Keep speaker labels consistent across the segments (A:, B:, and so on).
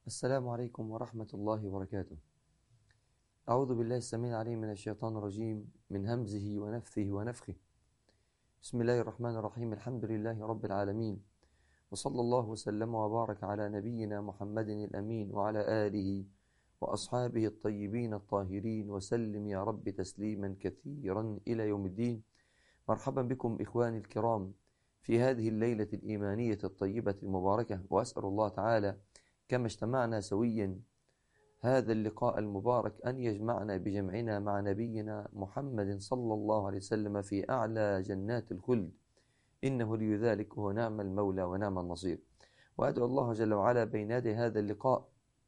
A: السلام عليكم ورحمة الله وبركاته. أعوذ بالله السميع العليم من الشيطان الرجيم من همزه ونفثه ونفخه. بسم الله الرحمن الرحيم. الحمد لله رب العالمين، وصلى الله وسلم وبارك على نبينا محمد الأمين وعلى آله وأصحابه الطيبين الطاهرين وسلم يا رب تسليما كثيرا إلى يوم الدين. مرحبا بكم إخواني الكرام في هذه الليلة الإيمانية الطيبة المباركة، وأسأل الله تعالى كما اجتمعنا سويا هذا اللقاء المبارك أن يجمعنا بجمعنا مع نبينا محمد صلى الله عليه وسلم في أعلى جنات الخلد، إنه لي ذلك وهو نعم المولى ونعم النصير. وأدعو الله جل وعلا بين يدي هذا اللقاء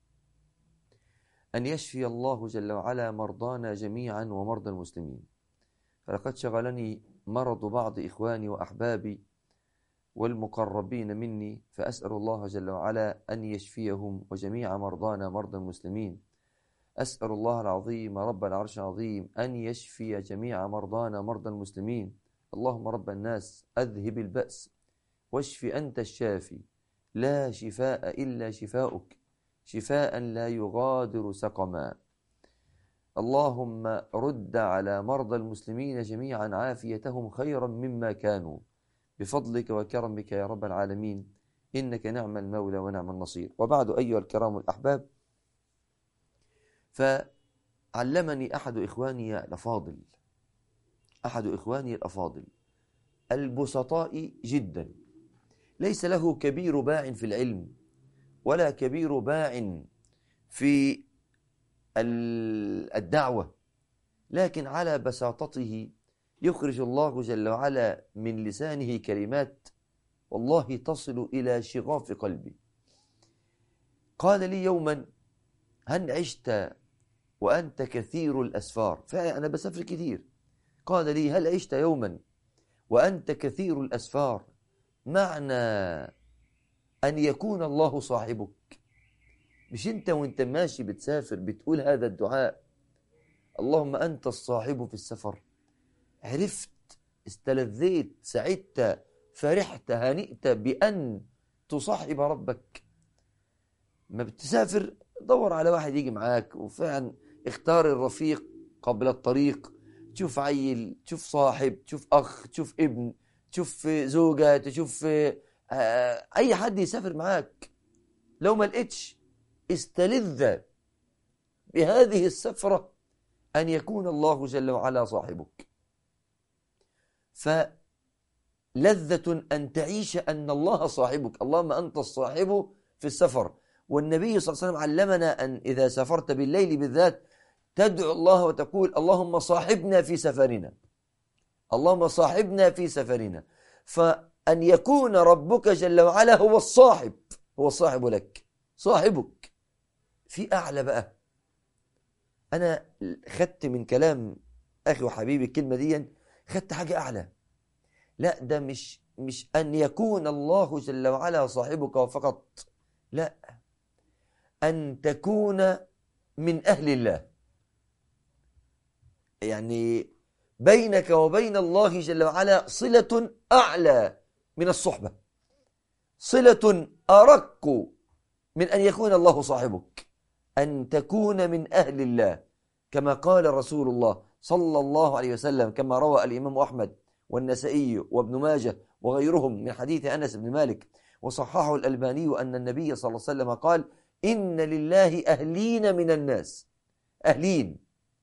A: أن يشفي الله جل وعلا مرضانا جميعا ومرضى المسلمين، فلقد شغلني مرض بعض إخواني وأحبابي والمقربين مني، فأسأل الله جل وعلا أن يشفيهم وجميع مرضانا مرضى المسلمين. أسأل الله العظيم رب العرش العظيم أن يشفي جميع مرضانا مرضى المسلمين. اللهم رب الناس أذهب البأس واشف أنت الشافي، لا شفاء إلا شفاؤك، شفاء لا يغادر سقما. اللهم رد على مرضى المسلمين جميعا عافيتهم خيرا مما كانوا بفضلك وكرمك يا رب العالمين، إنك نعم المولى ونعم النصير. وبعد أيها الكرام الأحباب، فعلمني أحد إخواني الأفاضل البسطاء جدا، ليس له كبير باع في العلم ولا كبير باع في الدعوة، لكن على بساطته يخرج الله جل وعلا من لسانه كلمات والله تصل إلى شغاف قلبي. قال لي يوما: هل عشت وأنت كثير الأسفار؟ فعلا أنا بسافر كثير. قال لي: هل عشت يوما وأنت كثير الأسفار معنى أن يكون الله صاحبك؟ مش أنت وأنت ماشي بتسافر بتقول هذا الدعاء: اللهم أنت الصاحب في السفر؟ عرفت، استلذيت، سعدت، فرحت، هنئت بأن تصاحب ربك. ما بتسافر دور على واحد يجي معاك، وفعلا اختار الرفيق قبل الطريق. تشوف عيل، تشوف صاحب، تشوف أخ، تشوف ابن، تشوف زوجة، تشوف أي حد يسافر معاك. لو ما لقيتش استلذ بهذه السفرة أن يكون الله جل وعلا صاحبك. فلذة أن تعيش أن الله صاحبك، اللهم أنت الصاحب في السفر. والنبي صلى الله عليه وسلم علمنا أن إذا سافرت بالليل بالذات تدعو الله وتقول: اللهم صاحبنا في سفرنا، اللهم صاحبنا في سفرنا. فأن يكون ربك جل وعلا هو الصاحب، هو الصاحب لك، صاحبك في أعلى بقى. أنا خدت من كلام أخي وحبيبي الكلمة دي، خدت حاجة أعلى. لا، ده مش أن يكون الله جل وعلا صاحبك فقط، لا، أن تكون من أهل الله. يعني بينك وبين الله جل وعلا صلة أعلى من الصحبة، صلة أرق من أن يكون الله صاحبك، أن تكون من أهل الله، كما قال رسول الله صلى الله عليه وسلم، كما روى الإمام أحمد والنسائي وابن ماجه وغيرهم من حديث أنس بن مالك، وصححه الألباني، أن النبي صلى الله عليه وسلم قال: إن لله أهلين من الناس. أهلين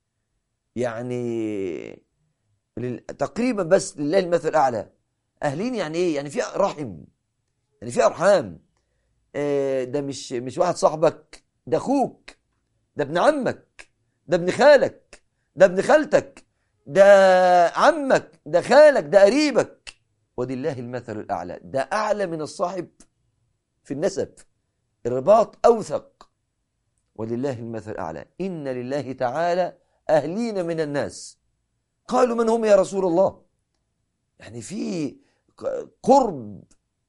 A: يعني تقريبا، بس لله المثل الأعلى. أهلين يعني إيه؟ يعني في رحم، يعني في أرحام. ده مش واحد صاحبك، ده أخوك، ده ابن عمك، ده ابن خالك، ده ابن خالتك، ده عمك، ده خالك، ده قريبك. ولله المثل الأعلى، ده أعلى من الصاحب في النسب، الرباط أوثق. ولله المثل الأعلى. إن لله تعالى أهلين من الناس. قالوا: من هم يا رسول الله؟ يعني في قرب،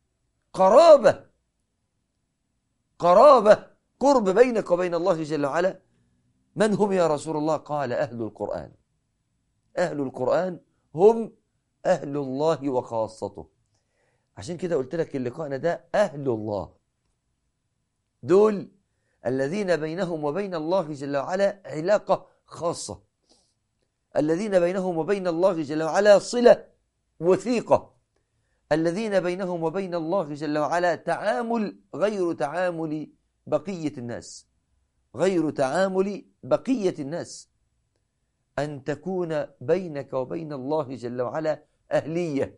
A: قرابة قرب بينك وبين الله جل وعلا. من هم يا رسول الله؟ قال: أهل القرآن. أهل القرآن هم أهل الله وخاصته. عشان كده قلت لك اللقاءنا ده أهل الله، دول الذين بينهم وبين الله جل وعلا علاقة خاصة، الذين بينهم وبين الله جل وعلا صلة وثيقة، الذين بينهم وبين الله جل وعلا تعامل غير تعامل بقية الناس، غير تعامل بقية الناس. أن تكون بينك وبين الله جل وعلا أهلية،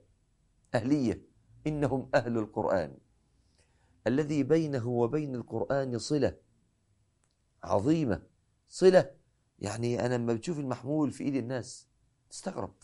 A: إنهم أهل القرآن. الذي بينه وبين القرآن صلة عظيمة، صلة يعني أنا لما بتشوف المحمول في إيد الناس تستغرب.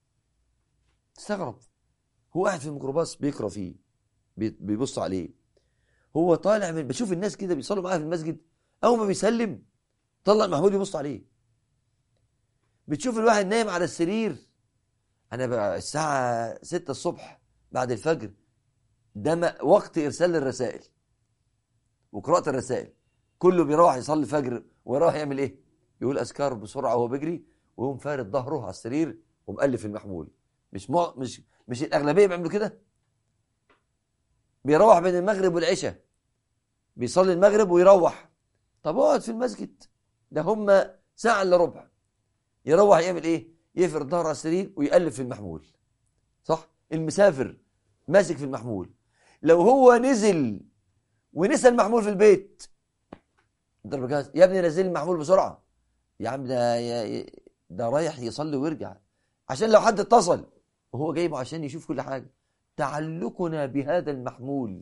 A: هو قاعد في الميكروباص بيقرأ فيه، بيبص عليه، هو طالع بشوف الناس كده بيصلوا معاه في المسجد، أول ما بيسلم طلع المحمول يبص عليه. بتشوف الواحد نايم على السرير، أنا بقى الساعة 6 الصبح بعد الفجر ده وقت إرسال الرسائل وقراءة الرسائل، كله بيروح يصلي الفجر ويروح يعمل إيه؟ يقول أذكار بسرعة وهو بيجري، ويقوم فارد ظهره على السرير ومؤلف المحمول. مش الأغلبية بيعملوا كده؟ بيروح بين المغرب والعشاء، بيصلي المغرب ويروح. طب اقعد في المسجد، ده هم ساعة إلا ربع، يروح يعمل إيه؟ يفرد ظهره على السرير ويألف في المحمول. صح؟ المسافر ماسك في المحمول. لو هو نزل ونسى المحمول في البيت، ضرب الجهاز، يا ابني نزل المحمول بسرعة. يا عم ده رايح يصلي ويرجع، عشان لو حد اتصل وهو جايبه عشان يشوف كل حاجة. تعلقنا بهذا المحمول،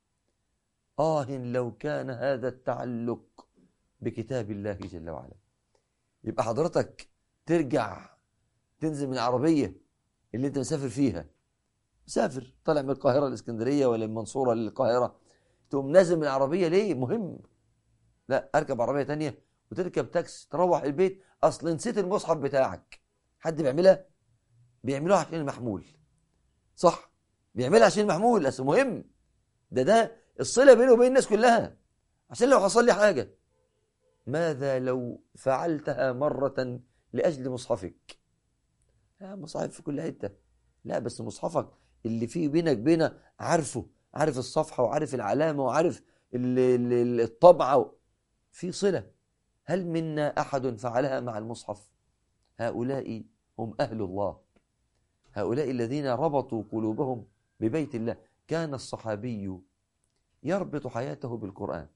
A: لو كان هذا التعلق بكتاب الله جل وعلا. يبقى حضرتك ترجع تنزل من العربية اللي انت مسافر فيها، مسافر طالع من القاهرة للإسكندرية ولا من المنصورة للقاهرة، تقوم نازل من العربية ليه؟ مهم. لا، اركب عربية تانية وتركب تاكسي تروح البيت، اصل نسيت المصحف بتاعك. حد بيعملوها عشان المحمول. صح، بيعملها عشان المحمول، اصل مهم. ده الصلة بينه وبين الناس كلها، عشان لو حصل لي حاجة. ماذا لو فعلتها مرة لأجل مصحفك؟ مصاحف في كل حتة، لا بس مصحفك اللي فيه بينك عارف الصفحة وعارف العلامة وعارف الطبعة، في صلة. هل منا أحد فعلها مع المصحف؟ هؤلاء هم أهل الله، هؤلاء الذين ربطوا قلوبهم ببيت الله. كان الصحابي يربط حياته بالقرآن.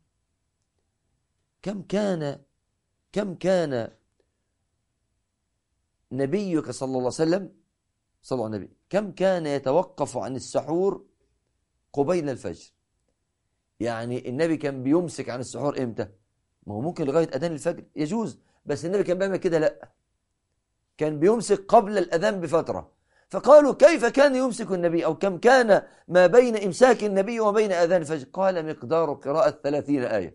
A: كم كان نبيك صلى الله عليه وسلم، صلى الله عليه وسلم، كم كان يتوقف عن السحور قبيل الفجر؟ يعني النبي كان بيمسك عن السحور امتى؟ ما هو ممكن لغاية أذان الفجر يجوز، بس النبي كان بيعمل كده؟ لا، كان بيمسك قبل الأذان بفترة. فقالوا كيف كان يمسك النبي، أو كم كان ما بين إمساك النبي وبين أذان الفجر؟ قال مقدار قراءة 30 آية.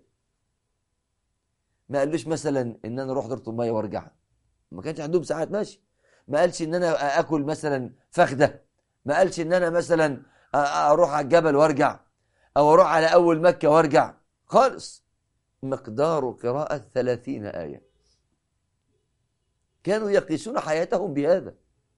A: ما قالوش مثلا إن أنا أروح دورة المية وارجع، ما كانش عندهم ساعات ماشي. ما قالش إن أنا أكل مثلا فخدة، ما قالش إن أنا مثلا أروح على الجبل وارجع، أو أروح على أول مكة وارجع خالص. مقدار قراءة 30 آية. كانوا يقيسون حياتهم بهذا.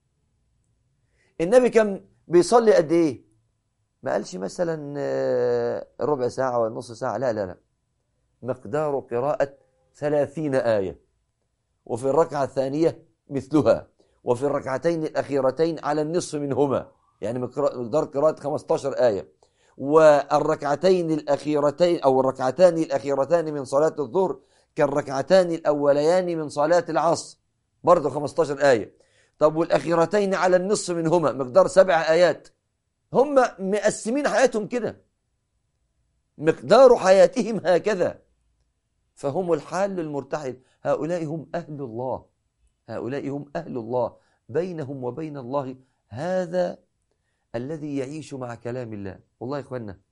A: النبي كان بيصلي قد إيه؟ ما قالش مثلا ربع ساعة ولا نص ساعة، لا، مقدار قراءة 30 آية، وفي الركعة الثانية مثلها، وفي الركعتين الأخيرتين على النصف منهما، يعني مقدار قراءة 15 آية. والركعتين الأخيرتين أو الركعتان الأخيرتان من صلاة الظهر كالركعتان الأوليان من صلاة العصر، برضه 15 آية. طب والأخيرتين على النصف منهما مقدار 7 آيات. هم مقسمين حياتهم كده، مقدار حياتهم هكذا. فهم الحال المرتحل. هؤلاء هم أهل الله، هؤلاء هم أهل الله. بينهم وبين الله هذا الذي يعيش مع كلام الله. والله يا إخوانا،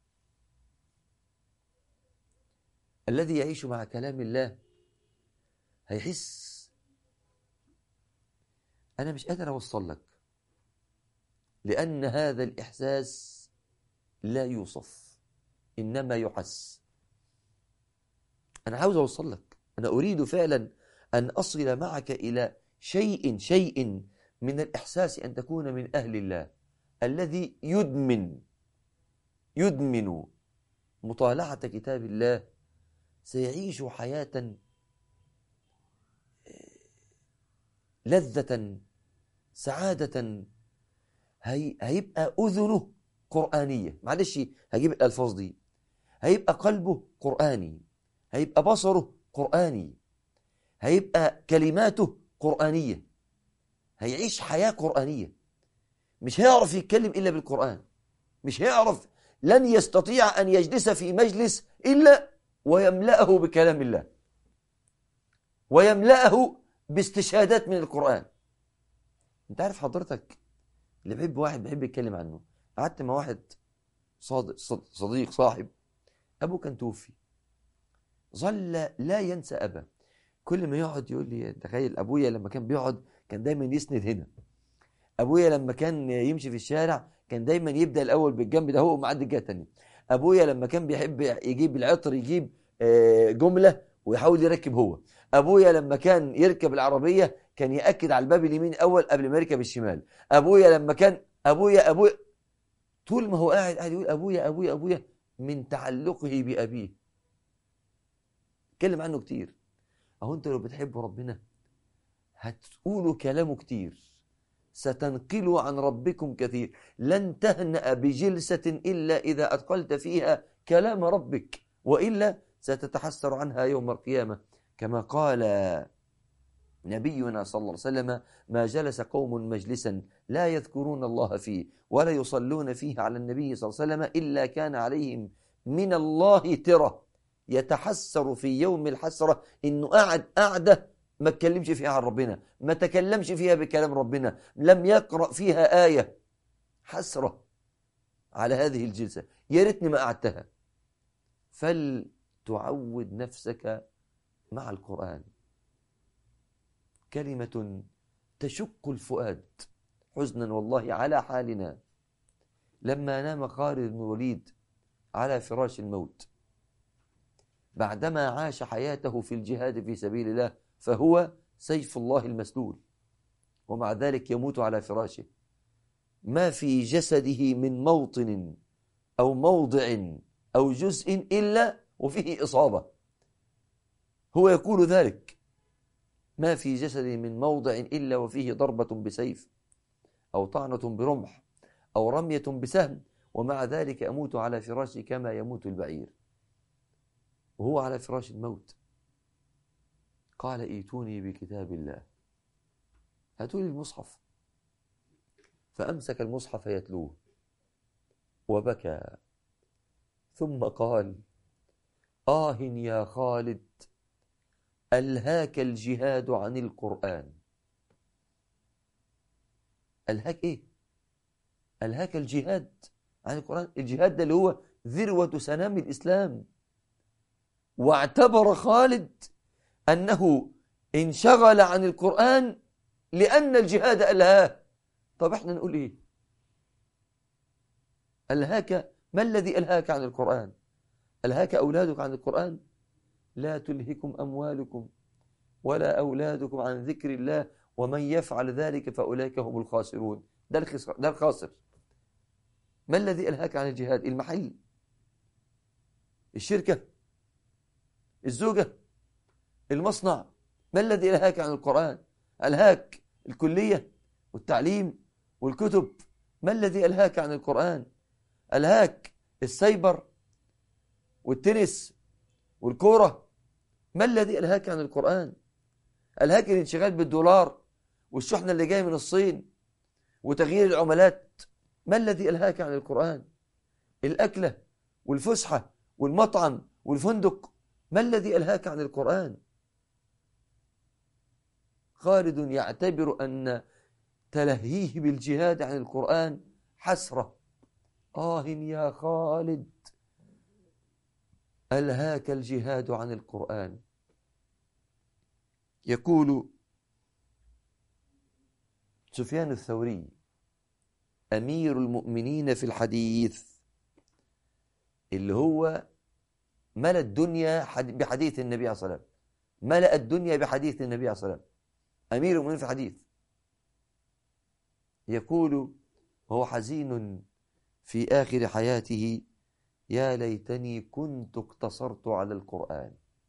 A: الذي يعيش مع كلام الله هيحس. أنا مش قادر أوصل لك، لأن هذا الإحساس لا يوصف، إنما يحس. أنا عاوز أوصل لك، أنا أريد فعلا أن أصل معك إلى شيء من الإحساس، أن تكون من أهل الله الذي يدمن مطالعة كتاب الله سيعيش حياة لذة سعادة. هيبقى أذنه قرآنية، معلش هجيب الألفاظ دي، هيبقى قلبه قرآني، هيبقى بصره قرآني، هيبقى كلماته قرآنية، هيعيش حياة قرآنية. مش هيعرف يتكلم إلا بالقرآن، مش هيعرف، لن يستطيع أن يجلس في مجلس إلا ويملأه بكلام الله، ويملأه باستشهادات من القرآن. انت عارف حضرتك، اللي بحب واحد بحب يتكلم عنه، قعدت مع واحد صديق صاحب، أبوه كان توفي، ظل لا ينسى أبا. كل ما يقعد يقول لي تخيل أبويا لما كان بيقعد كان دايما يسند هنا، أبويا لما كان يمشي في الشارع كان دايما يبدأ الأول بالجنب ده هو ومعدي الجهة التانية. أبويا لما كان بيحب يجيب العطر يجيب جملة ويحاول يركب هو. أبويا لما كان يركب العربية كان يأكد على الباب اليمين أول قبل ما يركب الشمال. أبويا لما كان أبويا طول ما هو قاعد يقول أبويا أبويا أبويا من تعلقه بأبيه. اتكلم عنه كتير. أهو أنت لو بتحب ربنا هتقولوا كلامه كتير، ستنقلوا عن ربكم كثير، لن تهنأ بجلسة إلا إذا أثقلت فيها كلام ربك، وإلا ستتحسر عنها يوم القيامة. كما قال نبينا صلى الله عليه وسلم: ما جلس قوم مجلسا لا يذكرون الله فيه ولا يصلون فيه على النبي صلى الله عليه وسلم إلا كان عليهم من الله ترة. يتحسر في يوم الحسرة إنه قعدة ما تكلمش فيها عن ربنا، ما تكلمش فيها بكلام ربنا، لم يقرأ فيها آية. حسرة على هذه الجلسة، يا ريتني ما قعدتها. فلتعود نفسك مع القرآن. كلمة تشق الفؤاد حزنا والله على حالنا. لما نام خالد بن الوليد على فراش الموت بعدما عاش حياته في الجهاد في سبيل الله، فهو سيف الله المسلول، ومع ذلك يموت على فراشه، ما في جسده من موطن أو موضع أو جزء إلا وفيه إصابة. هو يقول ذلك: ما في جسدي من موضع إلا وفيه ضربة بسيف أو طعنة برمح أو رمية بسهم، ومع ذلك أموت على فراشي كما يموت البعير. وهو على فراش الموت قال: ائتوني بكتاب الله، هاتوا لي المصحف. فأمسك المصحف يتلوه وبكى، ثم قال: آه يا خالد، ألهاك الجهاد عن القرآن. ألهاك إيه؟ ألهاك الجهاد عن القرآن. الجهاد ده اللي هو ذروة سنام الإسلام. واعتبر خالد أنه انشغل عن القرآن لأن الجهاد ألهاه. طب احنا نقول إيه؟ ألهاك، ما الذي ألهاك عن القرآن؟ ألهاك أولادك عن القرآن؟ لا تلهكم أموالكم ولا أولادكم عن ذكر الله ومن يفعل ذلك فأولئك هم الخاسرون. ده الخاسر. ما الذي ألهاك عن الجهاد؟ المحل، الشركة، الزوجة، المصنع. ما الذي ألهاك عن القرآن؟ ألهاك الكلية والتعليم والكتب. ما الذي ألهاك عن القرآن؟ ألهاك السايبر والتنس والكورة. ما الذي ألهاك عن القرآن؟ ألهاك الانشغال بالدولار والشحنة اللي جاية من الصين وتغيير العملات. ما الذي ألهاك عن القرآن؟ الأكلة والفسحة والمطعم والفندق. ما الذي ألهاك عن القرآن؟ خالد يعتبر أن تلهيه بالجهاد عن القرآن حسرة. آه يا خالد، ألهاك الجهاد عن القرآن. يقول سفيان الثوري أمير المؤمنين في الحديث، اللي هو ملأ الدنيا بحديث النبي عليه الصلاة والسلام، ملأ الدنيا بحديث النبي عليه الصلاة والسلام، أمير المؤمنين في الحديث، يقول وهو حزين في آخر حياته: يا ليتني كنت اقتصرت على القرآن.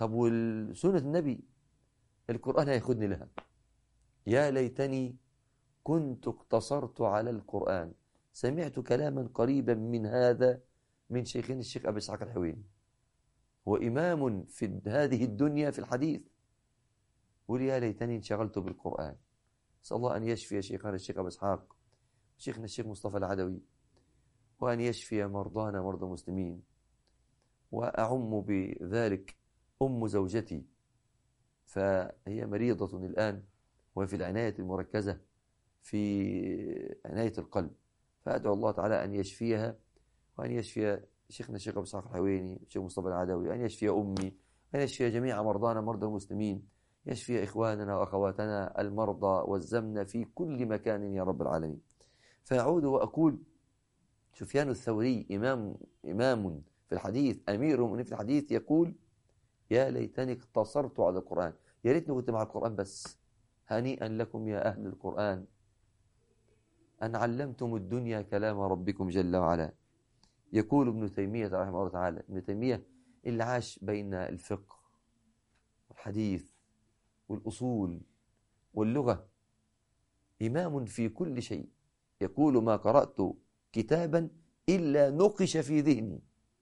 A: طب والسنة النبي القرآن هياخدني لها. يا ليتني كنت اقتصرت على القرآن. سمعت كلاما قريبا من هذا من شيخنا الشيخ أبي إسحاق الحويني، هو إمام في هذه الدنيا في الحديث، قل يا ليتني انشغلت بالقرآن. أسأل الله أن يشفي شيخنا الشيخ أبي إسحاق، شيخنا الشيخ مصطفى العدوي، وأن يشفي مرضانا مرضى المسلمين. وأعم بذلك أم زوجتي، فهي مريضة الآن وفي العناية المركزة في عناية القلب، فأدعو الله تعالى أن يشفيها، وأن يشفي شيخنا الشيخ أبو إسحاق الحويني، الشيخ مصطفى العدوي، وأن يشفي أمي، وأن يشفي جميع مرضانا مرضى المسلمين، يشفي إخواننا وأخواتنا المرضى والزمن في كل مكان يا رب العالمين. فأعود وأقول سفيان الثوري إمام في الحديث، أمير المؤمنين في الحديث، يقول يا ليتني اقتصرت على القرآن، يا ريتني كنت مع القرآن بس. هنيئا لكم يا أهل القرآن أن علمتم الدنيا كلام ربكم جل وعلا. يقول ابن تيمية رحمه الله تعالى، ابن تيمية اللي عاش بين الفقه والحديث والأصول واللغة، إمام في كل شيء، يقول ما قرأت كتابا إلا نقش في ذهني.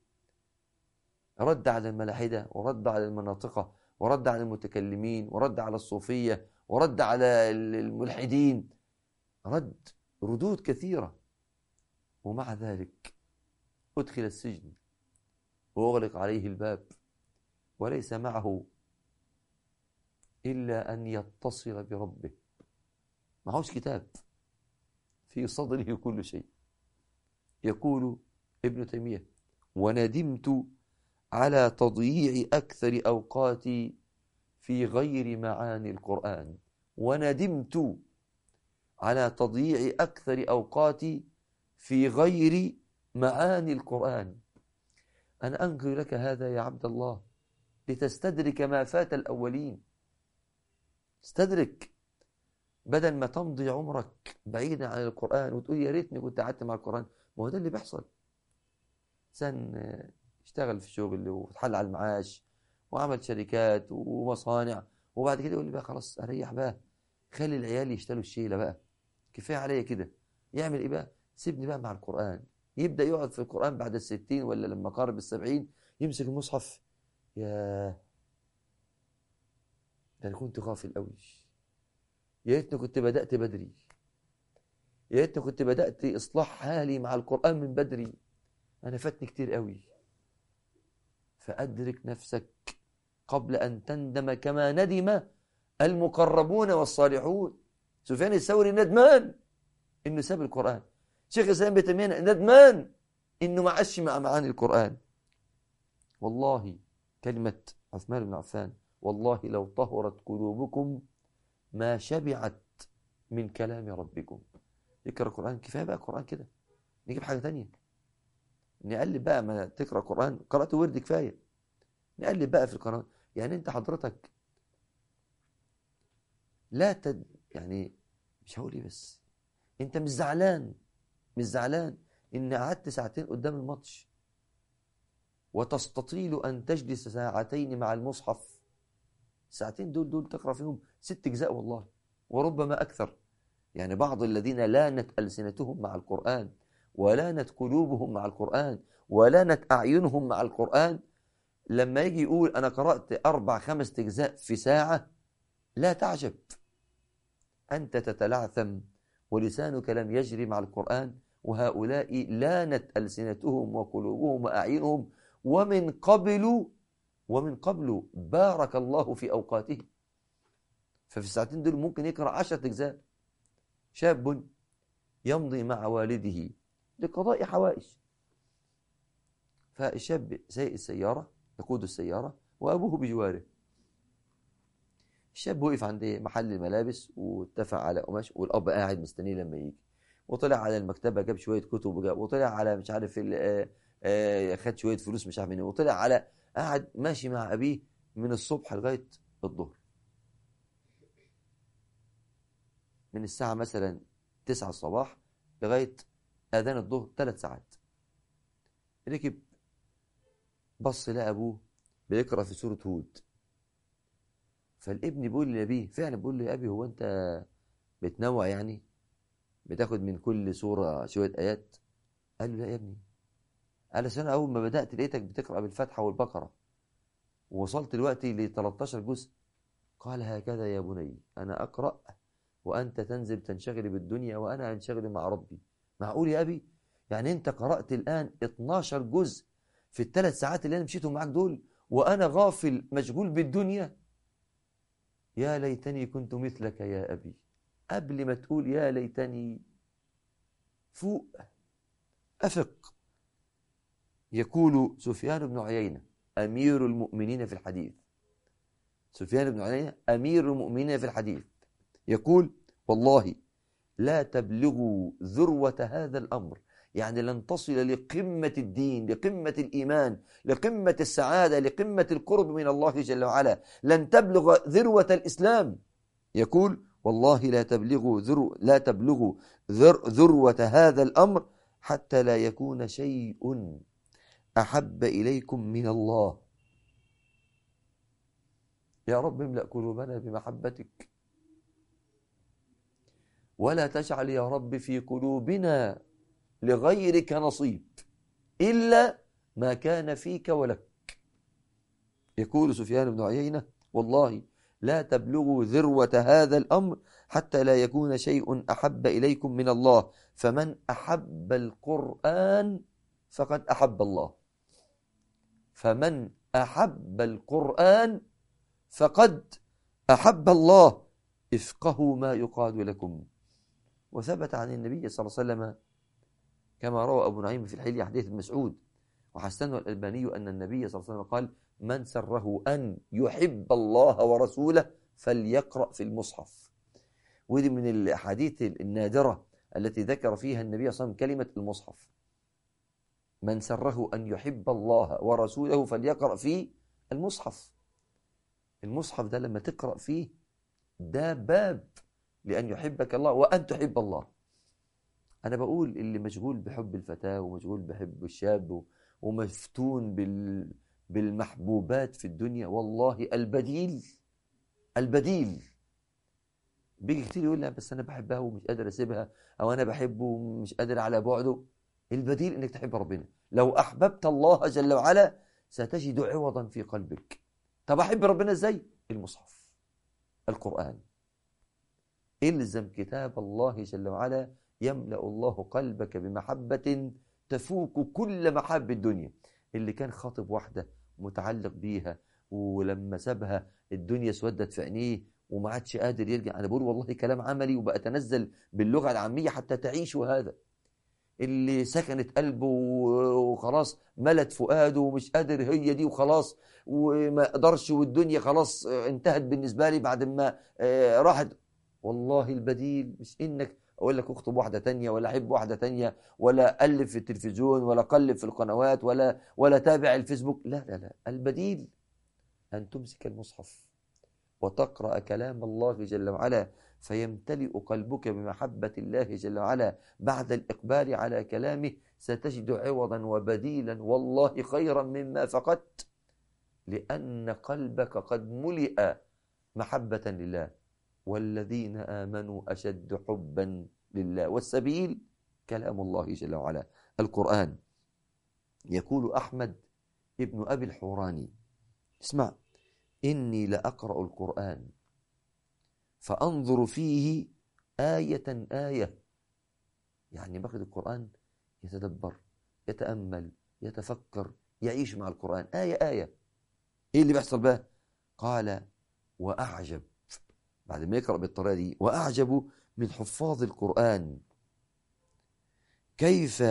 A: رد على الملاحدة، ورد على المناطقة، ورد على المتكلمين، ورد على الصوفية، ورد على الملحدين، ردود كثيرة. ومع ذلك أدخل السجن وأغلق عليه الباب، وليس معه إلا أن يتصل بربه. معهوش كتاب، في صدره كل شيء. يقول ابن تيمية وندمت على تضييع أكثر أوقاتي في غير معاني القرآن. وندمت على تضييع أكثر أوقاتي في غير معاني القرآن. أنا أنقل لك هذا يا عبد الله لتستدرك ما فات الأولين. استدرك، بدل ما تمضي عمرك بعيدا عن القرآن وتقول يا ريتني كنت قعدت مع القرآن. ما هو ده اللي بيحصل. إنسان اشتغل في شغل وتحل على المعاش وعمل شركات ومصانع، وبعد كده يقول لي بقى خلاص أريح بقى، خلي العيال يشتلوا الشيلة بقى، كفاية عليا كده. يعمل إيه بقى؟ سيبني بقى مع القرآن. يبدأ يقعد في القرآن بعد 60 ولا لما قارب 70 يمسك المصحف. يا ده أنا كنت غافل قوي، يا ريتني كنت بدأت بدري، يا ريتني كنت بدأت إصلاح حالي مع القرآن من بدري. أنا فاتني كتير قوي. فأدرك نفسك قبل أن تندم كما ندم المقربون والصالحون. سفيان الثوري ندمان إنه ساب القرآن. شيخ الإسلام ابن تيمية ندمان إنه ما عاش مع معاني القرآن. والله كلمة عثمان بن عفان، والله لو طهرت قلوبكم ما شبعت من كلام ربكم. يقرأ القرآن كفاية بقى قرآن كده، نجيب حاجة تانية نقلب بقى. ما تقرأ قرآن قرأت ورد كفاية، نقلب بقى في القرآن. يعني أنت حضرتك لا يعني مش هقول ايه، بس أنت مش زعلان إن قعدت ساعتين قدام الماتش وتستطيل أن تجلس ساعتين مع المصحف. الساعتين دول تقرأ فيهم 6 أجزاء والله، وربما أكثر. يعني بعض الذين لانت ألسنتهم مع القرآن، ولانت قلوبهم مع القرآن، ولانت أعينهم مع القرآن، لما يجي يقول أنا قرأت 4-5 أجزاء في ساعة، لا تعجب. أنت تتلعثم ولسانك لم يجري مع القرآن، وهؤلاء لانت ألسنتهم وقلوبهم وأعينهم، ومن قبل بارك الله في أوقاته. ففي الساعتين دول ممكن يقرأ 10 أجزاء. شاب يمضي مع والده لقضاء حوائج، فالشاب سايق السيارة، يقود السيارة وأبوه بجواره. الشاب وقف عند محل الملابس واتفق على قماش، والأب قاعد مستنيه لما يجي، وطلع على المكتبة جاب شوية كتب وطلع على مش عارف خد شوية فلوس مش عارف منين، وطلع على قاعد ماشي مع أبيه من الصبح لغاية الظهر، من الساعة مثلا 9 الصباح لغاية أذان الظهر 3 ساعات. ركب بص لقى أبوه بيقرأ في سورة هود، فالابن بيقول لأبيه، فعلا بيقول له: يا أبي هو أنت بتنوع يعني؟ بتاخد من كل سورة شوية آيات؟ قال له: لا يا ابني، قال: أنا أول ما بدأت لقيتك بتقرأ بالفتحة والبقرة، ووصلت دلوقتي ل 13 جزء. قال: هكذا يا بني، أنا أقرأ وأنت تنزل تنشغل بالدنيا وأنا أنشغل مع ربي. معقول يا أبي؟ يعني أنت قرأت الآن 12 جزء في ال3 ساعات اللي أنا مشيتهم معاك دول وأنا غافل مشغول بالدنيا؟ يا ليتني كنت مثلك يا أبي. قبل ما تقول يا ليتني، فوق، أفق. يقول سفيان بن عيينة أمير المؤمنين في الحديث، سفيان بن عيينة أمير المؤمنين في الحديث، يقول: والله لا تبلغوا ذروة هذا الأمر، يعني لن تصل لقمة الدين، لقمة الإيمان، لقمة السعادة، لقمة القرب من الله جل وعلا، لن تبلغ ذروة الإسلام. يقول: والله لا تبلغوا ذروة هذا الأمر حتى لا يكون شيء أحب إليكم من الله. يا رب املأ قلوبنا بمحبتك، ولا تجعل يا رب في قلوبنا لغيرك نصيب إلا ما كان فيك ولك. يقول سفيان بن عيينة: والله لا تبلغوا ذروة هذا الأمر حتى لا يكون شيء أحب إليكم من الله، فمن أحب القرآن فقد أحب الله، فمن أحب القرآن فقد أحب الله، افقهوا ما يقال لكم. وثبت عن النبي صلى الله عليه وسلم كما روى أبو نعيم في الحلية حديث مسعود وحسنه الألباني أن النبي صلى الله عليه وسلم قال: من سره أن يحب الله ورسوله فليقرأ في المصحف. ودي من الأحاديث النادرة التي ذكر فيها النبي صلى الله عليه وسلم كلمة المصحف. من سره أن يحب الله ورسوله فليقرأ في المصحف. المصحف ده لما تقرأ فيه ده باب لأن يحبك الله وأن تحب الله. أنا بقول اللي مشغول بحب الفتاة ومشغول بحب الشاب ومفتون بالمحبوبات في الدنيا، والله البديل بيجي كتير يقول: لا بس أنا بحبها ومش قادر أسيبها، أو أنا بحبه ومش قادر على بعده. البديل إنك تحب ربنا. لو أحببت الله جل وعلا ستجد عوضا في قلبك. طب أحب ربنا إزاي؟ المصحف، القرآن. إلزم كتاب الله جل وعلا يملأ الله قلبك بمحبة تفوق كل محاب الدنيا. اللي كان خاطب واحدة متعلق بيها ولما سابها الدنيا سودت في عينيه وما عادش قادر يرجع، أنا بقول والله كلام عملي وبأتنزل باللغة العامية حتى تعيشوا هذا. اللي سكنت قلبه وخلاص ملت فؤاده ومش قادر، هي دي وخلاص وما قدرش والدنيا خلاص انتهت بالنسبة لي بعد ما راحت. والله البديل مش إنك أقول لك اخطب واحدة تانية ولا أحب واحدة تانية ولا أقلب في التلفزيون ولا أقلب في القنوات ولا تابع الفيسبوك. لا لا لا، البديل أن تمسك المصحف وتقرأ كلام الله جل وعلا فيمتلئ قلبك بمحبة الله جل وعلا. بعد الإقبال على كلامه ستجد عوضا وبديلا والله خيرا مما فقدت، لأن قلبك قد ملئ محبة لله. والذين آمنوا أشد حبا لله. والسبيل كلام الله جل وعلا، القرآن. يقول أحمد ابن أبي الحوراني: اسمع، إني لأقرأ القرآن فأنظر فيه آية آية. يعني باخد القرآن يتدبر، يتأمل، يتفكر، يعيش مع القرآن آية آية. إيه اللي بيحصل بقى؟ قال: وأعجب، بعد ما يقرأ بالطريقة دي، وأعجب من حفاظ القرآن كيف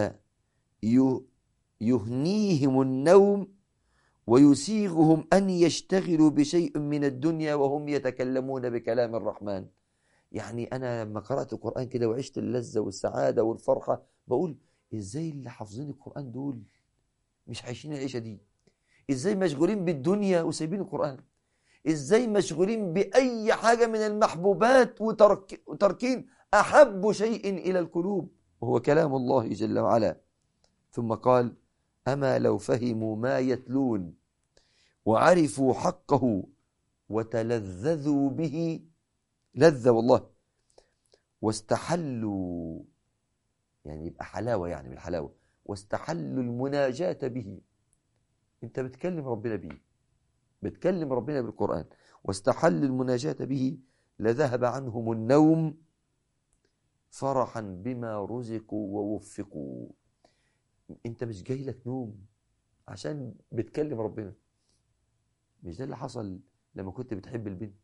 A: يهنيهم النوم ويسيغهم أن يشتغلوا بشيء من الدنيا وهم يتكلمون بكلام الرحمن. يعني أنا لما قرأت القرآن كده وعشت اللذة والسعادة والفرحة بقول: إزاي اللي حافظين القرآن دول مش عايشين العيشة دي؟ إزاي مشغولين بالدنيا وسايبين القرآن؟ إزاي مشغولين بأي حاجة من المحبوبات وتركين أحب شيء إلى القلوب وهو كلام الله جل وعلا؟ ثم قال: أما لو فهموا ما يتلون وعرفوا حقه وتلذذوا به لذة والله، واستحلوا، يعني يبقى حلاوة، يعني بالحلاوة، واستحلوا المناجاة به. انت بتكلم ربنا به، بتكلم ربنا بالقرآن، واستحلوا المناجاة به لذهب عنهم النوم فرحا بما رزقوا ووفقوا. انت مش جاي لك نوم عشان بتكلم ربنا. مش ده اللي حصل لما كنت بتحب البنت؟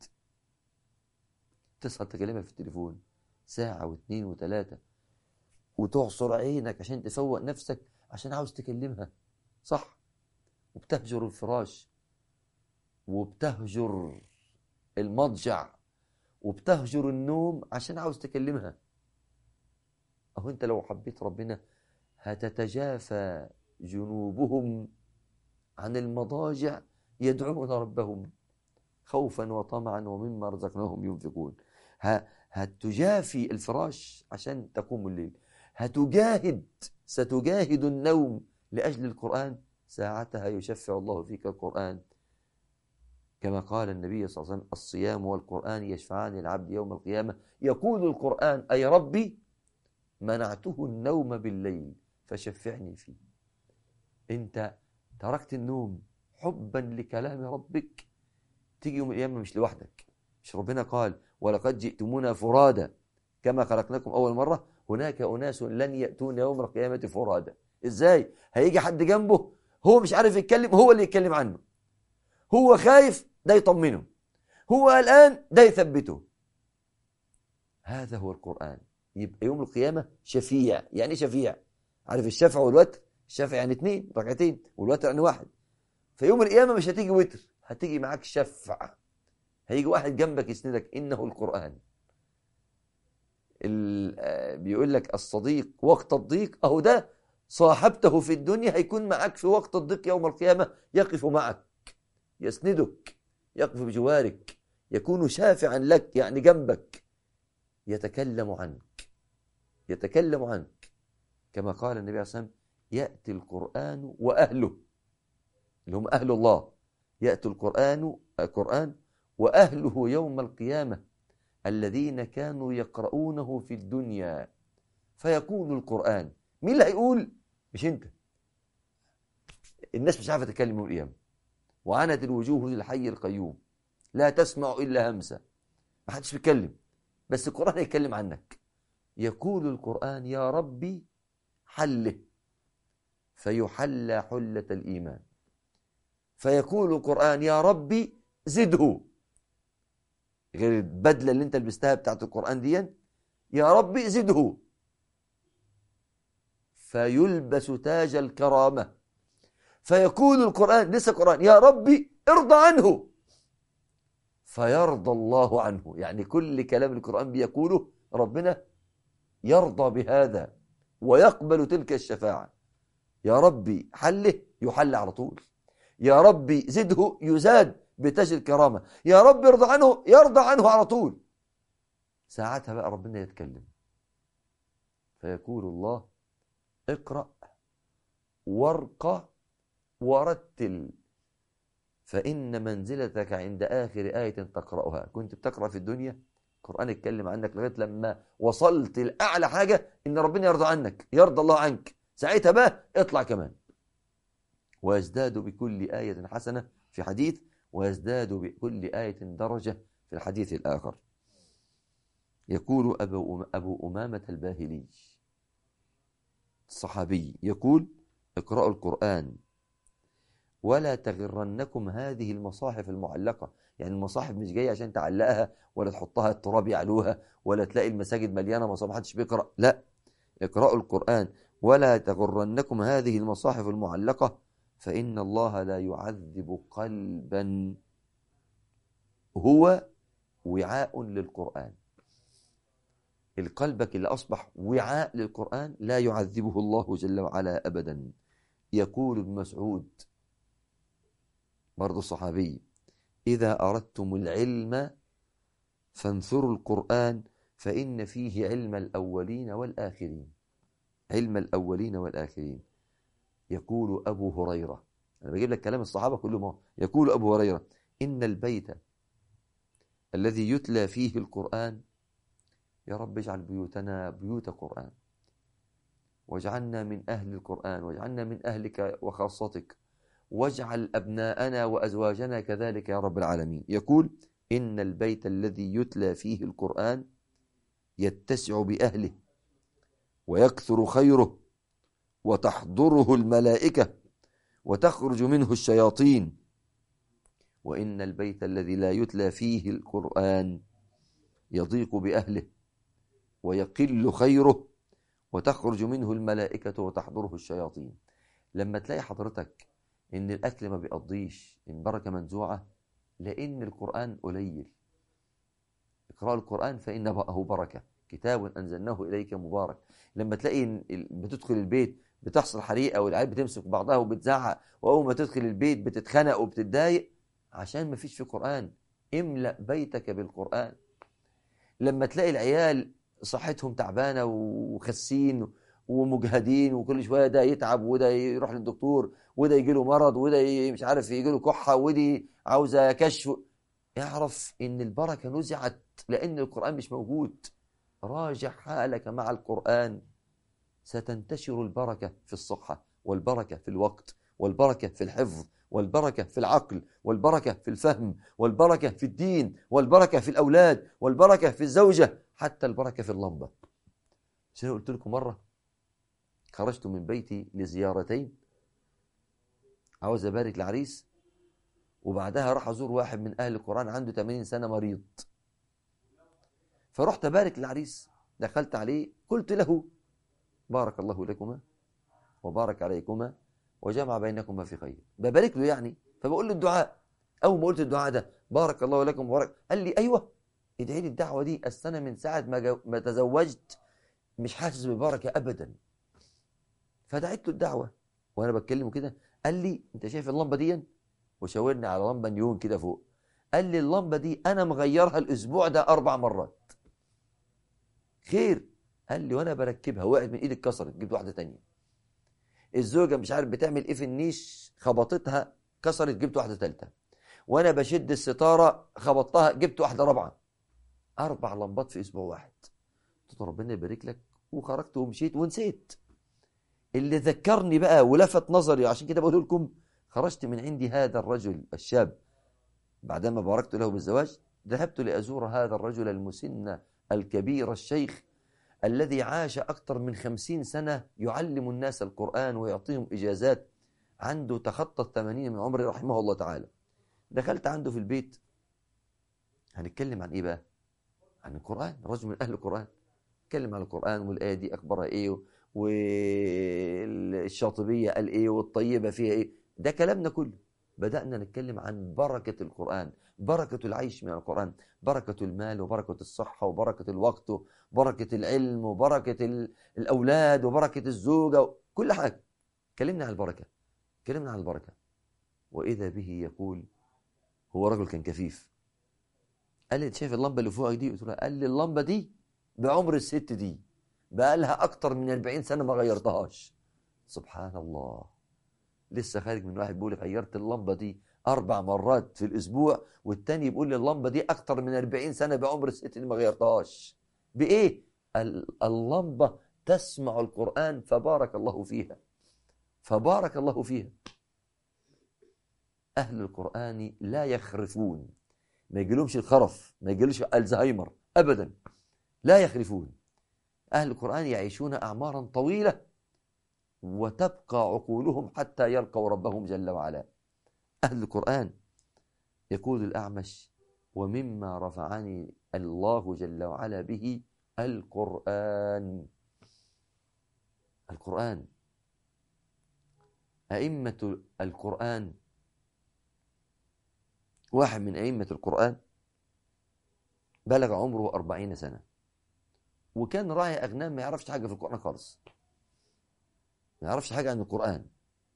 A: تصحى تكلمها في التليفون ساعة واثنين وثلاثة، وتعصر عينك عشان تفوق نفسك عشان عاوز تكلمها، صح؟ وبتهجر الفراش، وبتهجر المضجع، وبتهجر النوم عشان عاوز تكلمها. أهو أنت لو حبيت ربنا هتتجافى جنوبهم عن المضاجع يدعون ربهم خوفا وطمعا ومما رزقناهم ينفقون. هتجافي الفراش عشان تقوم الليل، ستجاهد النوم لأجل القرآن، ساعتها يشفع الله فيك القرآن، كما قال النبي صلى الله عليه وسلم: الصيام والقرآن يشفعان العبد يوم القيامة. يقول القرآن: أي ربي منعته النوم بالليل فشفعني فيه. انت تركت النوم حبا لكلام ربك، تيجي يوم القيامة مش لوحدك. مش ربنا قال: ولقد جئتمونا فرادا كما خلقناكم أول مرة؟ هناك أناس لن يأتون يوم القيامة فرادا. إزاي؟ هيجي حد جنبه هو مش عارف يتكلم، هو اللي يتكلم عنه. هو خايف، ده يطمنه. هو قلقان، ده يثبته. هذا هو القرآن. يبقى يوم القيامة شفيع. يعني شفيع، عارف الشفع والوتر؟ الشفع يعني 2 ركعتين، والوتر يعني 1. في يوم القيامة مش هتيجي وتر، هتيجي معاك شفع. هيجي واحد جنبك يسندك، إنه القرآن. بيقول لك الصديق وقت الضيق، أهو ده صاحبته في الدنيا هيكون معك في وقت الضيق يوم القيامة، يقف معك، يسندك، يقف بجوارك، يكون شافعا لك، يعني جنبك، يتكلم عنك كما قال النبي عليه الصلاة والسلام: يأتي القرآن وأهله، اللي هم أهل الله، يأتي القرآن وأهله يوم القيامة الذين كانوا يقرؤونه في الدنيا، فيقول القرآن. مين اللي هيقول؟ مش انت. الناس مش عارفة تتكلم يوم القيامة، وعنت الوجوه للحي القيوم لا تسمع إلا همسة. ما حدش بيتكلم، بس القرآن يتكلم عنك. يقول القرآن: يا ربي حله، فيحلى حلة الإيمان. فيقول القرآن: يا ربي زده، غير البدلة اللي انت لبستها بتاعت القرآن دي، يا ربي زده. فيلبس تاج الكرامة. فيقول القرآن، لسه القرآن: يا ربي ارضى عنه، فيرضى الله عنه. يعني كل كلام القرآن بيقوله ربنا يرضى بهذا ويقبل تلك الشفاعة. يا ربي حله، يحل على طول. يا ربي زده، يزاد بتاج الكرامة. يا رب ارضى عنه، يرضى عنه على طول. ساعتها بقى ربنا يتكلم، فيقول الله: اقرأ وارقى ورتل، فإن منزلتك عند آخر آية تقرأها. كنت بتقرأ في الدنيا، القرآن يتكلم عنك لغاية لما وصلت لأعلى حاجة، إن ربنا يرضى عنك، يرضى الله عنك. ساعتها بقى اطلع كمان. ويزداد بكل آية حسنة في حديث، ويزداد بكل آية درجة في الحديث الآخر. يقول أبو أمامة الباهلي الصحابي، يقول: اقرأوا القرآن ولا تغرنكم هذه المصاحف المعلقة. يعني المصاحف مش جاية عشان تعلقها ولا تحطها التراب يعلوها ولا تلاقي المساجد مليانة مصاحف محدش بيقرأ. لا، اقرأوا القرآن ولا تغرنكم هذه المصاحف المعلقة، فإن الله لا يعذب قلبا هو وعاء للقرآن. القلبك اللي أصبح وعاء للقرآن لا يعذبه الله جل وعلا أبدا. يقول ابن مسعود برضو الصحابي: إذا أردتم العلم فانثروا القرآن فإن فيه علم الأولين والآخرين. علم الأولين والآخرين. يقول أبو هريرة، أنا بجيب لك كلام الصحابة كلهم، يقول أبو هريرة: إن البيت الذي يتلى فيه القرآن. يا رب اجعل بيوتنا بيوت قرآن، واجعلنا من أهل القرآن، واجعلنا من أهلك وخاصتك، واجعل أبناءنا وأزواجنا كذلك يا رب العالمين. يقول: إن البيت الذي يتلى فيه القرآن يتسع بأهله ويكثر خيره وتحضره الملائكة وتخرج منه الشياطين، وإن البيت الذي لا يتلى فيه القرآن يضيق بأهله ويقل خيره وتخرج منه الملائكة وتحضره الشياطين. لما تلاقي حضرتك إن الأكل ما بيقضيش، إن بركة منزوعة، لأن القرآن قليل. اقرأ القرآن فإنه بركة، كتاب أنزلناه إليك مبارك. لما تلاقي بتدخل البيت بتحصل حريقة والعيال بتمسك بعضها وبتزعق، وأول ما تدخل البيت بتتخنق وبتتضايق عشان ما فيش في قرآن. املأ بيتك بالقرآن. لما تلاقي العيال صحتهم تعبانة وخسين ومجهدين، وكل شوية ده يتعب وده يروح للدكتور وده يجي له مرض وده مش عارف يجي له كحة ودي عاوزة كشف، يعرف إن البركة نزعت لأن القرآن مش موجود. راجع حالك مع القرآن، ستنتشر البركة في الصحة، والبركة في الوقت، والبركة في الحفظ، والبركة في العقل، والبركة في الفهم، والبركة في الدين، والبركة في الأولاد، والبركة في الزوجة، حتى البركة في اللمبة. شنو قلت لكم مرة خرجت من بيتي لزيارتين، عاوز أبارك العريس، وبعدها راح أزور واحد من أهل القرآن عنده 80 سنة مريض، فرحت أبارك العريس. دخلت عليه قلت له: بارك الله لكما وبارك عليكما وجمع بينكما في خير. ببارك له يعني، فبقول له الدعاء. أول ما قلت الدعاء ده بارك الله لكم وبارك، قال لي: أيوة ادعي لي الدعوة دي، السنة من ساعة ما تزوجت مش حاسس ببركة أبدا. فدعيت له الدعوة وأنا بتكلم كده، قال لي: أنت شايف اللمبة دي؟ وشاورني على لمبة نيون كده فوق، قال لي: اللمبة دي أنا مغيرها الأسبوع ده 4 مرات. خير. قال لي: وأنا بركبها وقعت من إيدي اتكسرت، جبت واحدة تانية. الزوجة مش عارف بتعمل إيه في النيش، خبطتها كسرت، جبت واحدة تالتة. وأنا بشد الستارة خبطتها، جبت واحدة رابعة. 4 لمبات في أسبوع واحد. قلت له: ربنا يبارك لك. وخرجت ومشيت ونسيت. اللي ذكرني بقى ولفت نظري، عشان كده بقول لكم، خرجت من عندي هذا الرجل الشاب بعدما باركت له بالزواج، ذهبت لأزور هذا الرجل المسن الكبير الشيخ الذي عاش أكثر من 50 سنة يعلم الناس القرآن ويعطيهم إجازات، عنده تخطى 80 من عمره رحمه الله تعالى. دخلت عنده في البيت، هنتكلم عن إيه بقى؟ عن القرآن. رجل من أهل القرآن، نتكلم عن القرآن والآية دي أخبارها إيه، والشاطبية قال إيه، والطيبة فيها إيه. ده كلامنا كله. بدأنا نتكلم عن بركة القرآن، بركة العيش من القرآن، بركة المال وبركة الصحة وبركة الوقت وبركة العلم وبركة الأولاد وبركة الزوجة، كل حاجة. كلمنا عن البركة، كلمنا عن البركة. وإذا به يقول، هو رجل كان كفيف، قال لي: شايف اللمبة اللي فوقك دي؟ قلت له: قال لي: اللمبة دي بعمر الست دي بقى لها أكتر من 40 سنة ما غيرتهاش. سبحان الله. لسه خارج من واحد بيقول لي غيرت اللمبة دي 4 مرات في الأسبوع، والتاني بيقول لي اللمبة دي أكتر من 40 سنة بعمر الست دي ما غيرتهاش. بإيه؟ اللمبة تسمع القرآن فبارك الله فيها، فبارك الله فيها. أهل القرآن لا يخرفون، ما يجيلهمش الخرف، ما يجيلهمش الزهايمر أبدا، لا يخرفون. أهل القرآن يعيشون أعمارا طويلة وتبقى عقولهم حتى يلقوا ربهم جل وعلا. أهل القرآن. يقول الأعمش: ومما رفعني الله جل وعلا به القرآن. القرآن. أئمة القرآن، واحد من أئمة القرآن بلغ عمره 40 سنة، وكان راعي أغنام، ما يعرفش حاجة في القرآن خالص، ما يعرفش حاجة عن القرآن.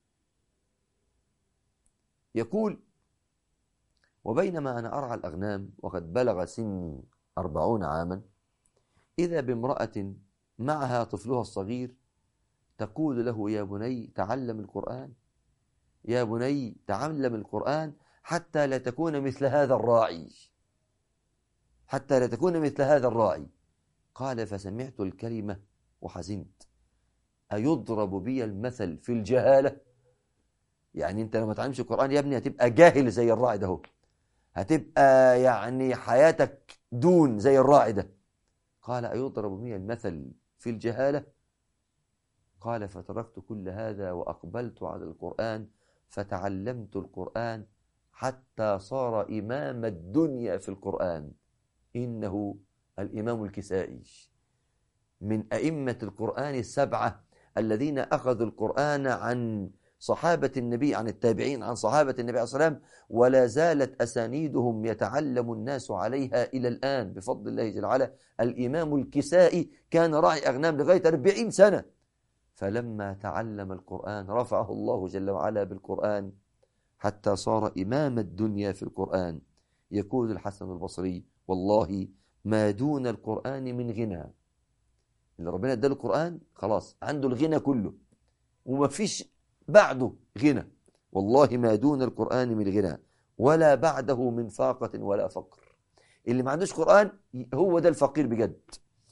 A: يقول: وبينما أنا أرعى الأغنام وقد بلغ سني 40 عاما، إذا بامرأة معها طفلها الصغير تقول له: يا بني تعلم القرآن، يا بني تعلم القرآن حتى لا تكون مثل هذا الراعي. حتى لا تكون مثل هذا الراعي. قال فسمعت الكلمة وحزنت، أيضرب بي المثل في الجهالة؟ يعني أنت لو ما تعلمش القرآن يا ابني هتبقى جاهل زي الراعي ده هو، هتبقى يعني حياتك دون زي الراعي ده. قال أيضرب بي المثل في الجهالة؟ قال فتركت كل هذا وأقبلت على القرآن، فتعلمت القرآن حتى صار إمام الدنيا في القرآن. إنه الإمام الكسائي من أئمة القرآن السبعة الذين أخذوا القرآن عن صحابة النبي، عن التابعين، عن صحابة النبي عليه الصلاة والسلام، ولا زالت أسانيدهم يتعلم الناس عليها إلى الآن بفضل الله جل وعلا. الإمام الكسائي كان راعي أغنام لغاية 40 سنة، فلما تعلم القرآن رفعه الله جل وعلا بالقرآن حتى صار إمام الدنيا في القرآن. يقول الحسن البصري والله ما دون القرآن من غنى. اللي ربنا اداله القرآن خلاص عنده الغنى كله وما فيش بعده غنى. والله ما دون القرآن من غنى ولا بعده من فاقة ولا فقر. اللي ما عندوش قرآن هو ده الفقير بجد.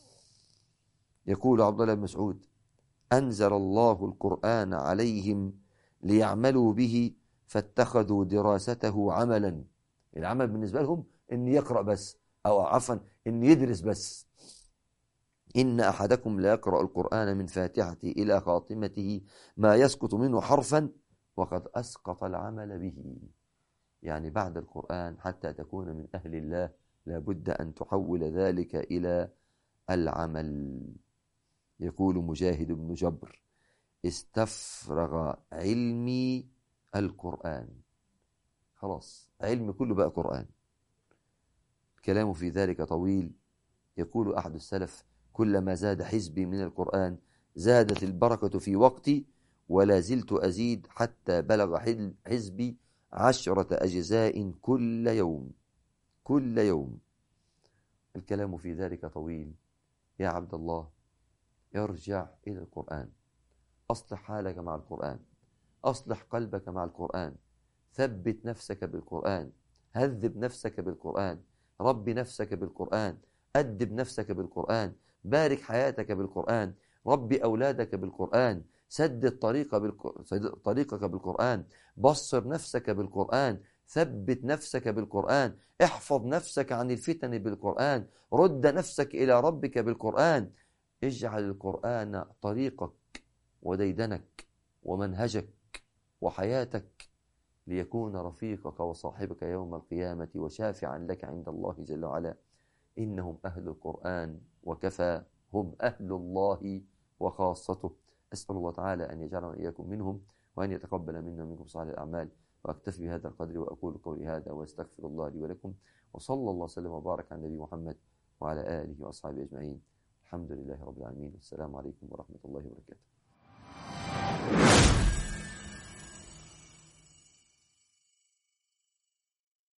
A: يقول عبد الله بن مسعود أنزل الله القرآن عليهم ليعملوا به فاتخذوا دراسته عملا. العمل بالنسبة لهم إن يقرأ بس، أو عفوا إن يدرس بس. إن أحدكم لا يقرأ القرآن من فاتحته إلى خاتمته ما يسقط منه حرفا وقد أسقط العمل به. يعني بعد القرآن حتى تكون من أهل الله لابد أن تحول ذلك إلى العمل. يقول مجاهد بن جبر استفرغ علمي القرآن. خلاص علم كله بقى قرآن. الكلام في ذلك طويل. يقول أحد السلف كلما زاد حزبي من القرآن زادت البركة في وقتي ولا زلت أزيد حتى بلغ حزبي 10 أجزاء كل يوم. كل يوم. الكلام في ذلك طويل. يا عبد الله ارجع إلى القرآن، أصلح حالك مع القرآن، أصلح قلبك مع القرآن، ثبت نفسك بالقرآن، هذب نفسك بالقرآن، ربي نفسك بالقرآن، أدب نفسك بالقرآن، بارك حياتك بالقرآن، ربي أولادك بالقرآن، سدد طريقك بالقرآن، بصر نفسك بالقرآن، ثبت نفسك بالقرآن، احفظ نفسك عن الفتن بالقرآن، رد نفسك إلى ربك بالقرآن. اجعل القرآن طريقك وديدنك ومنهجك وحياتك ليكون رفيقك وصاحبك يوم القيامة وشافعا لك عند الله جل وعلا. إنهم أهل القرآن وكفى، هم أهل الله وخاصته. أسأل الله تعالى أن يجعلنا وإياكم منهم وأن يتقبل منا ومنكم صالح الأعمال. وأكتفي بهذا القدر وأقول قولي هذا وأستغفر الله لي ولكم، وصلى الله وسلم وبارك على النبي محمد وعلى آله وأصحابه أجمعين. الحمد لله رب العالمين. والسلام عليكم ورحمة الله وبركاته.